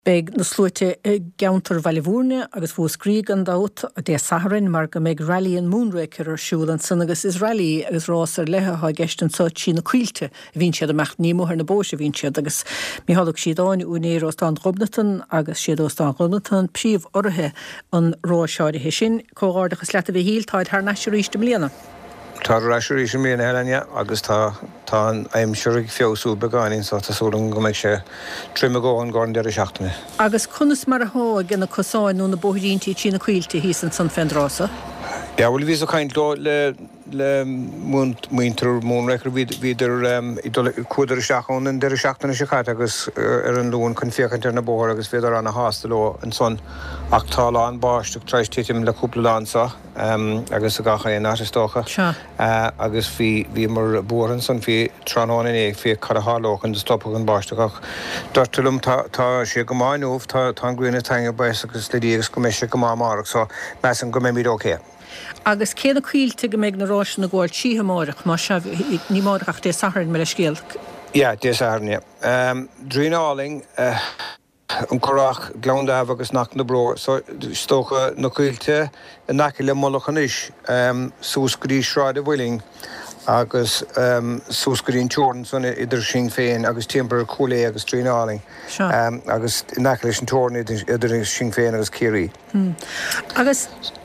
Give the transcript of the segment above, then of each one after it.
Beg na slúite geantar bhailihúrne agus bhú scríg an dát a dé Saharin mar go méid rally an Moonraker ar siúil an san agus is rally agus rás ar lethe ha gestan sa tí na cuilte vín siad a mecht nímóthar na bóise vín siad agus míhalach siad áin únéir os an Robnatan agus siad os an Robnatan príomh orthe an rá seáide sin cógáardachas leta bhí híltáid th neisiúríiste mbliana. Tá raisiúrí sem mbliana heilenne agus tá an aimseúigh fiosú begáin sa tasúlan go méid sé trim agóin gáin deir seachtainna. Agus chunas mar a há gna cosáin nó na bóthíríntaí tí na cuilte hí san fendrása? Ja, bhfuil vís a chaint le muintear Moonraker idir cuadar seachán an deir seachtainna se chaite agus ar an lún chun fiachant ar na bóthir agus féidir an na hásta leo an son ach tá lán báisteach treis titim le cúpla lánsa agus a gacha in átastócha agus bhí mar bóran san bhí tránáin éag bhí cara hálóch an de stoppa an báisteach dartilum tá sé go máinúh tá an gcuine teanga bais agus lidí agus go méise go máach so meas an go mé míad ócé. Agus céad a cuilte go méid na ráis na gáil títhe máireach má se ní máireach dé Saharin me le scéal. Ja, dé Saharin, Drínáling an choráach glándáh agus nach na bró, so stócha na cuilte naci le molachan is súscarí sráid a bhfuiling agus súscarín teorn son idir sin féin agus timpear cholé agus Drínáling agus naci leis an teorn idir sin féin agus céirí. Agus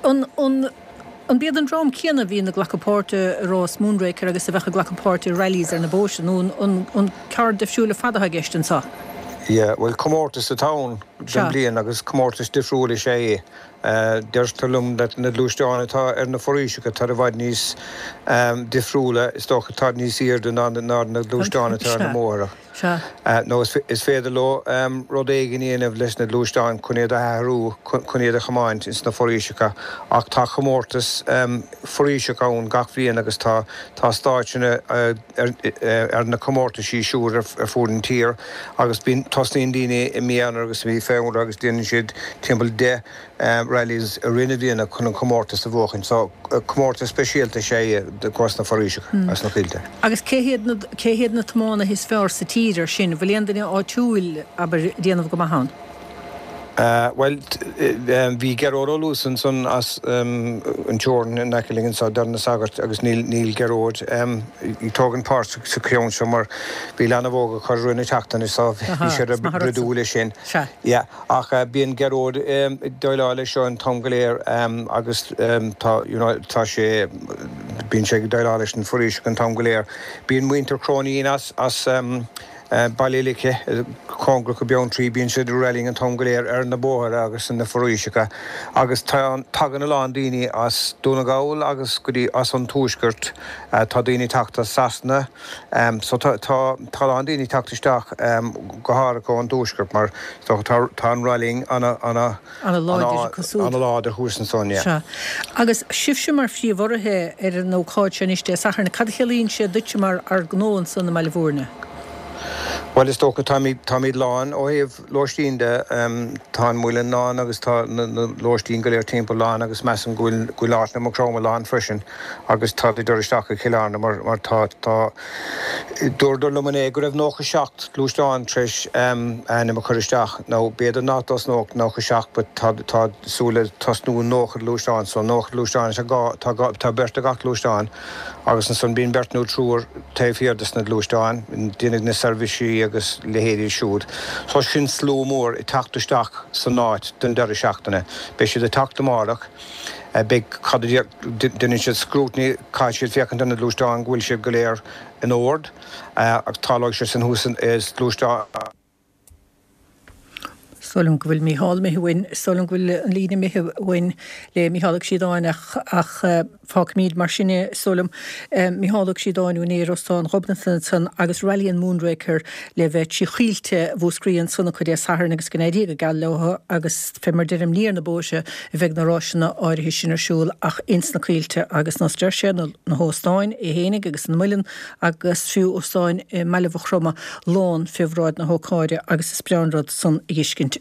an bead an drám céanna bhí na ghlachapáirte rás Moonraker agus a bheitcha ghlachapáirte rallies ar na bóise nó an cear defisiúla fadatha gestan sa? Yeah, well, comórtas a tán den blian agus comórtas difriúla sé deirtalum dat na lúisteáin atá ar na foríisicha tar a bhaid níos difriúla is tócha tá níos ír den ná na lúisteáin atá na móra. No, is féidir lo rud éigen íanamh leis na lúisteáin chunéad a hearú chunéad a chamáint is na foríisicha ach tá comórtas foríisicha ón gach bhíon agus tá stáitine ar na comórtasí siúr ar fúrin tír agus bín tosnaíon daoine i mian agus bhí féin agus déanann siad timpeall de rallies a rinne bhíanana chun an comórtas a bhóchain, so comórtas speisialta sé de cos na foríisicha as na cuilte. Agus céhéad na tomána his fearr sa tíidir sin bhfuil daine áitiúil aber déanamh go maithán? Well, bhí Geród Lúsan son as an teorn in Necilingen sa darna sagart agus Níl Geród í tógan páirt sa creún sem mar bhí lena bhóga chu ruúna teachtainna sa bhí sé a bredúla sin. Ach bíon Geród dóileála seo an tomgaléir agus tá sé bíon sé dóileála an foríise an tomgaléir. Bíon muintear crónaíon as bailíliche congra go bean trí bíon siad ralling an tomgaléir ar na bóthir agus in na foríisicha agus tagan na lán daoine as dúnagáil agus go dtí as an túisgurt tá daoine teachta sasna so tá lán daoine teachtasteach go hára an túisgurt mar tá an ralling anna láidir chús an son. Agus sibse mar fríomhharthe ar an nóáid sin iste Saharin cad chelíonn sé duite mar ar gnóin san na Mailbhúrne. Well, is tócha tá míad lán ó héobh lóistíonnta tá múile ná agus tá lóistíon go léir timpeall lán agus meas an gúil láithna mar chroma lán freisin agus tá dúiristeach a chileánna mar tá dúirdor lumané go raibh nócha seacht lúisteáin treis na mar churisteach nó béidir nátás nócha seach ba tá súla tasnú nócha lúisteáin so nócha lúisteáin tá berta gach lúisteáin agus an son bíon bertnú trúr taobhfhiardas na lúisteáin duine na serviceí agus lehéirí siúd. So sin sló mór I teachtasteach san náid den deir seachtainna. Bei siad a teachta máireach be duine siad scrútní cai siad feachant na lúisteáin ghfuil siad go léir in ord ach tálaigh sé san húsan is lúisteáin. Solum go bhfuil Mícheál mithúin, solum go bhfuil an lína mithúin le Mícheálach siad ach fág míad mar sinne solum Mícheálach siad únéir ostáin Robnatan agus rally an Moonraker le bheith tí chiilte bhú scríonn sanna chudé Saharin agus gnéidí go gal letha agus fimar dirim níor na bóise I bheith na ráisina áirithe sin arsúil ach ins na chiilte agus na steir sé na hóstáin I hénig agus na muilin agus fiú óstáin Mailbh chroma lán fihráid na hócáide agus is breanrad san I ghiscint